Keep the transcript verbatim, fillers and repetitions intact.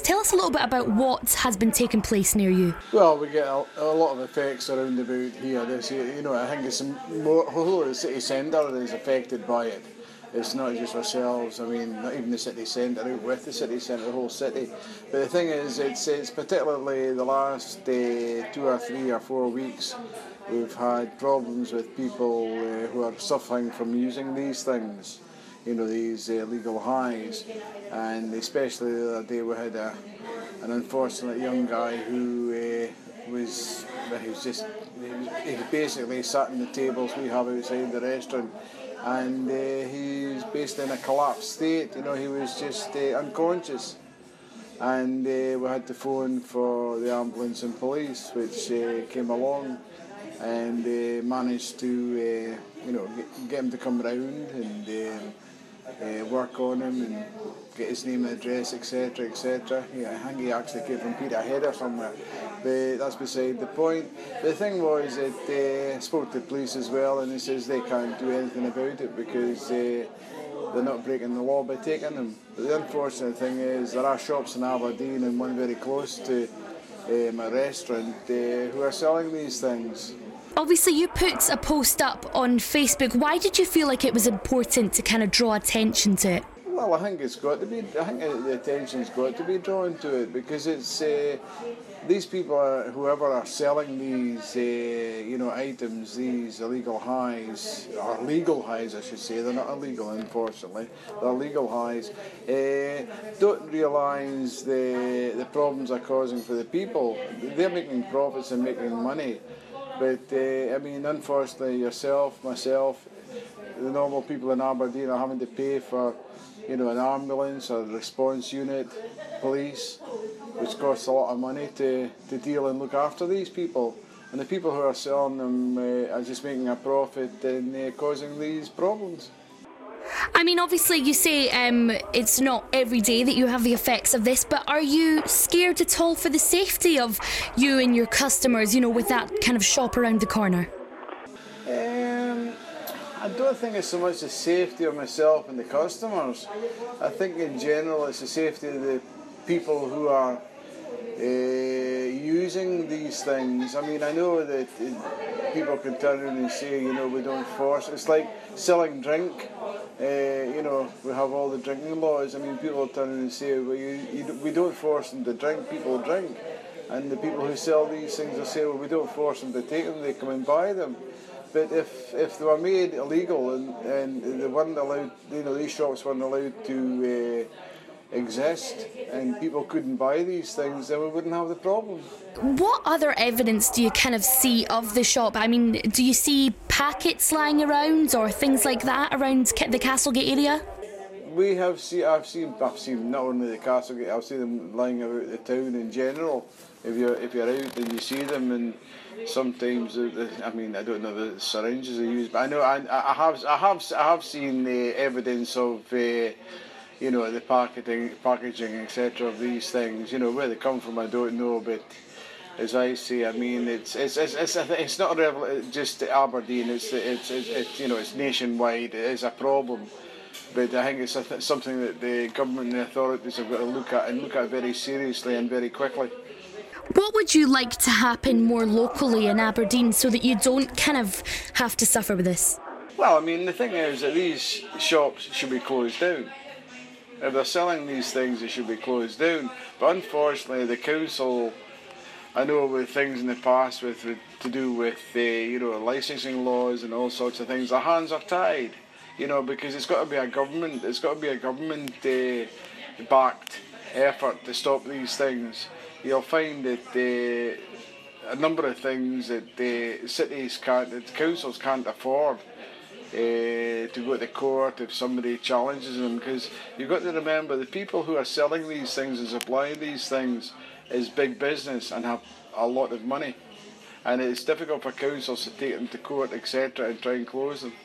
Tell us a little bit about what has been taking place near you. Well, we get a, a lot of effects around about here. This, you know, I think it's more, the whole of the city centre is affected by it. It's not just ourselves. I mean, not even the city centre, out with the city centre, the whole city. But the thing is, it's it's particularly the last uh, two or three or four weeks, we've had problems with people uh, who are suffering from using these things. You know, these uh, legal highs, and especially the other day we had a, an unfortunate young guy who uh, was, well, he was just, he, was, he basically sat in the tables we have outside the restaurant, and uh, he's basically in a collapsed state. You know, he was just uh, unconscious, and uh, we had to phone for the ambulance and police, which uh, came along and uh, managed to, uh, you know, get, get him to come round and um, Uh, work on him and get his name and address, etc, etc. Yeah, I think he actually came from Peterhead or somewhere, but that's beside the point. The thing was that uh, I spoke to the police as well, and he says they can't do anything about it because uh, they're not breaking the law by taking them. But the unfortunate thing is there are shops in Aberdeen and one very close to um, a restaurant uh, who are selling these things. Obviously, you put a post up on Facebook. Why did you feel like it was important to kind of draw attention to it? Well, I think it's got to be. I think the attention's got to be drawn to it because it's uh, these people, are, whoever are selling these, uh, you know, items, these illegal highs, or legal highs, I should say. They're not illegal, unfortunately. They're legal highs. Uh, don't realise the the problems they're causing for the people. They're making profits and making money. But, uh, I mean, unfortunately, yourself, myself, the normal people in Aberdeen are having to pay for, you know, an ambulance or a response unit, police, which costs a lot of money to, to deal and look after these people. And the people who are selling them uh, are just making a profit and uh, causing these problems. I mean, obviously you say um, it's not every day that you have the effects of this, but are you scared at all for the safety of you and your customers, you know, with that kind of shop around the corner? Um, I don't think it's so much the safety of myself and the customers. I think in general it's the safety of the people who are uh, using these things. I mean, I know that uh, people can turn around and say, you know, we don't force. It's like selling drink. Uh, you know, we have all the drinking laws. I mean, people turn around and say, well, you, you, we don't force them to drink, people drink. And the people who sell these things will say, well, we don't force them to take them, they come and buy them. But if, if they were made illegal and, and they weren't allowed, you know, these shops weren't allowed to uh, exist and people couldn't buy these things, then we wouldn't have the problem. What other evidence do you kind of see of the shop? I mean, do you see packets lying around or things like that around the Castlegate area? We have seen, I've seen, I've seen not only the Castlegate, I've seen them lying about the town in general. If you're if you're out and you see them, and sometimes, the, I mean, I don't know the syringes they use, but I know I, I have I have I have seen the evidence of. Uh, you know, the packaging, packaging, et cetera of these things. You know, where they come from, I don't know, but as I say, I mean, it's it's it's it's, it's not just Aberdeen. It's, it's it's it's you know, it's nationwide. It is a problem, but I think it's something that the government and the authorities have got to look at and look at very seriously and very quickly. What would you like to happen more locally in Aberdeen so that you don't kind of have to suffer with this? Well, I mean, the thing is that these shops should be closed down. If they're selling these things, they should be closed down. But unfortunately, the council, I know with things in the past with, with to do with uh, you know, licensing laws and all sorts of things, their hands are tied. You know, because it's got to be a government, it's got to be a government uh, backed effort to stop these things. You'll find that uh, a number of things that the cities can't, the councils can't afford. Uh, to go to court if somebody challenges them, because you've got to remember the people who are selling these things and supplying these things is big business and have a lot of money, and it's difficult for councils to take them to court, etc, and try and close them.